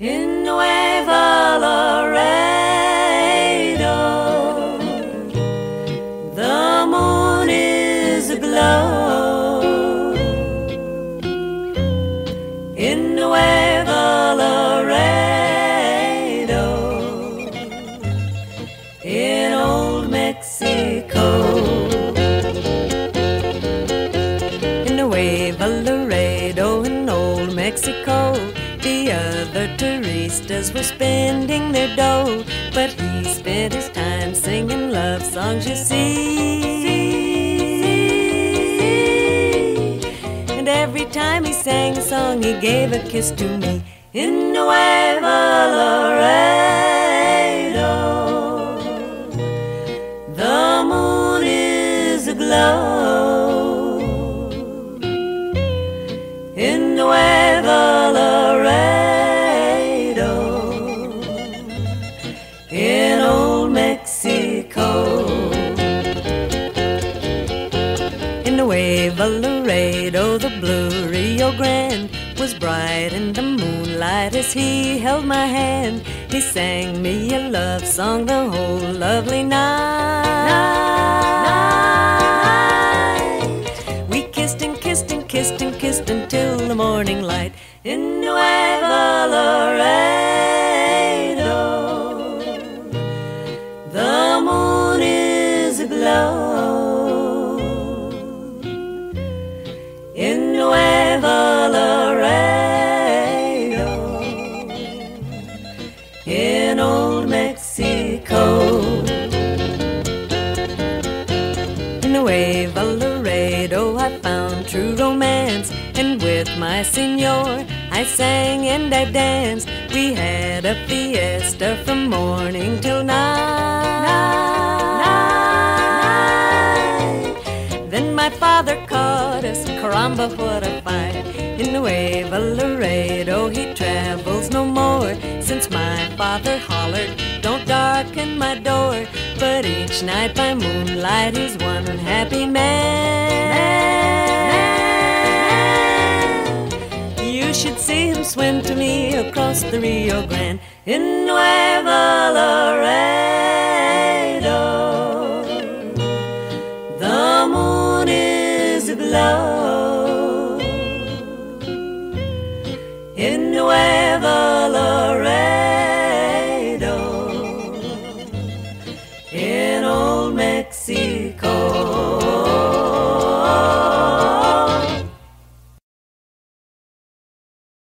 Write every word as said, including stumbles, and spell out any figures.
in Nuevo Laredo. The moon is aglow in Nuevo Laredo, in old Mexico. In Nuevo Laredo, in old Mexico, the other touristas were spending their dough, but he spent his time singing love songs, you see. And every time he sang a song, he gave a kiss to me. In Nuevo Laredo, the moon is aglow. In Nuevo Laredo, in old Mexico. In Nuevo Laredo, the blue Rio Grande was bright in the moonlight as he held my hand. He sang me a love song the whole lovely night. We kissed and kissed and kissed and kissed until the morning light. In Nuevo Laredo, the moon is aglow. In Nuevo Laredo, in old Mexico. In Nuevo Laredo, I found true romance, and with my senor I sang and I danced. We had a fiesta from morning till night. Then my father caught us, caramba, what a fight. In Nuevo Laredo he travels no more, since my father hollered, don't darken my door. But each night by moonlight he's one happy man. You should see him swim to me across the Rio Grande. In Nuevo Laredo, the moon is aglow. In Nuevo